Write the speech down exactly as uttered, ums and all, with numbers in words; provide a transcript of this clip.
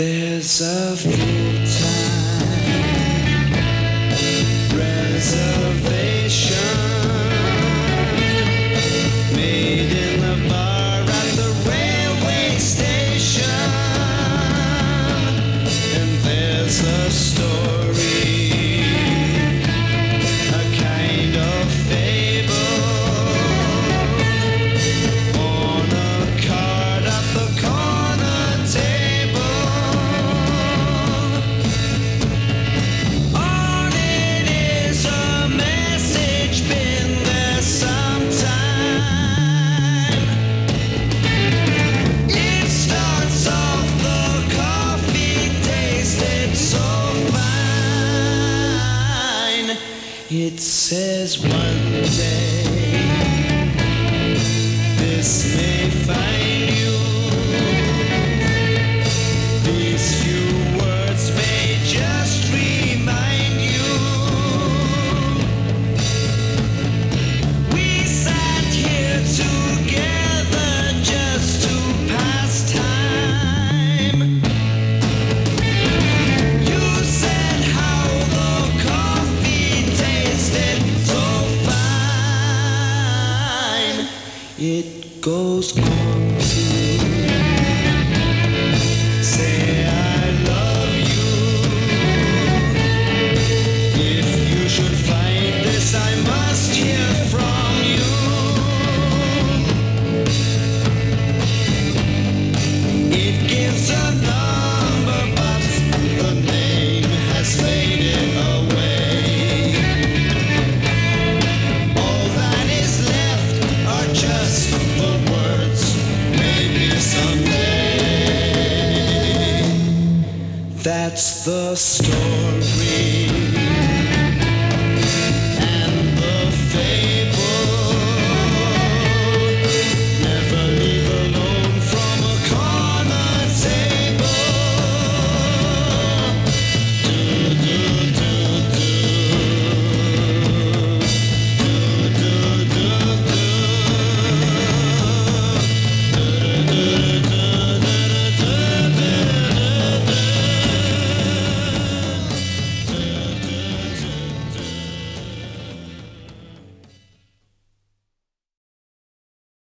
There's a full-time reservation made in the bar at the railway station, and there's a story, a kind of fable, on a card at the corner table. On it is a message, been there sometime. It starts off, the coffee tasted so fine. It says one day this may find you. These few words may just remind you. We sat here together just to pass time. You said how the coffee tasted so fine. It goes on to say I love you. If you should find this, I must hear from you. It gives a number, but the name has faded away. All that is left are just the words, maybe someday. That's the story.